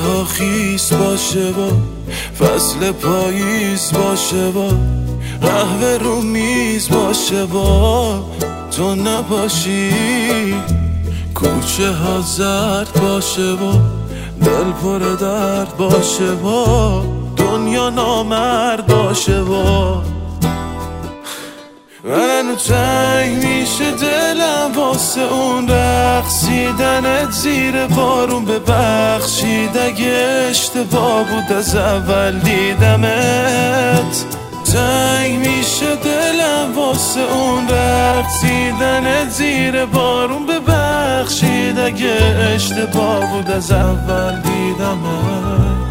ها خیس باشه و فصل پاییز باشه و قهوه رو میز باشه و تو نباشی، کوچه ها زرد باشه و دل پر درد باشه و دنیا نامرد باشه و من تنگ میشه دلم واسه اون رقصیدنت زیر بارون. ببخشید اگه اشتباه بود از اول دیدمت. تنگ میشه دلم واسه اون رقصیدنت زیر بارون. ببخشید اگه اشتباه بود از اول دیدمت.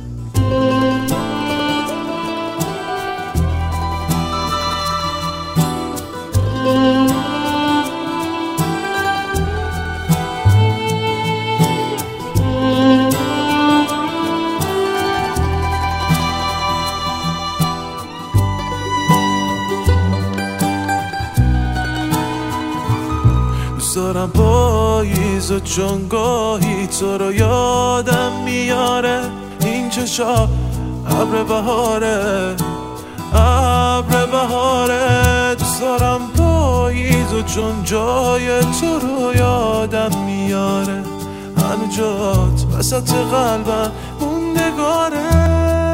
دارم پاییز و چون گاهی تو رو یادم میاره. این چشا ابر بهاره، ابر بهاره. دوست دارم پاییز و چون جای تو رو یادم میاره. هنو جات وسط قلبم موندگاره.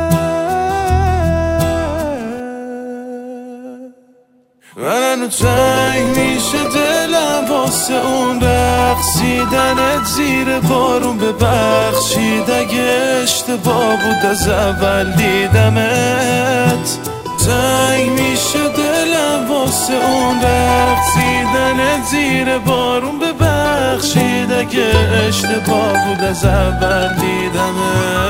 من تنگ میشه دلم واسه اون رقصیدنت زیر بارون. ببخشید اگه اشتباه بود از اول دیدمت. تنگ میشه دلم واسه اون رقصیدنت زیر بارون. ببخشید اگه اشتباه بود از اول دیدمت.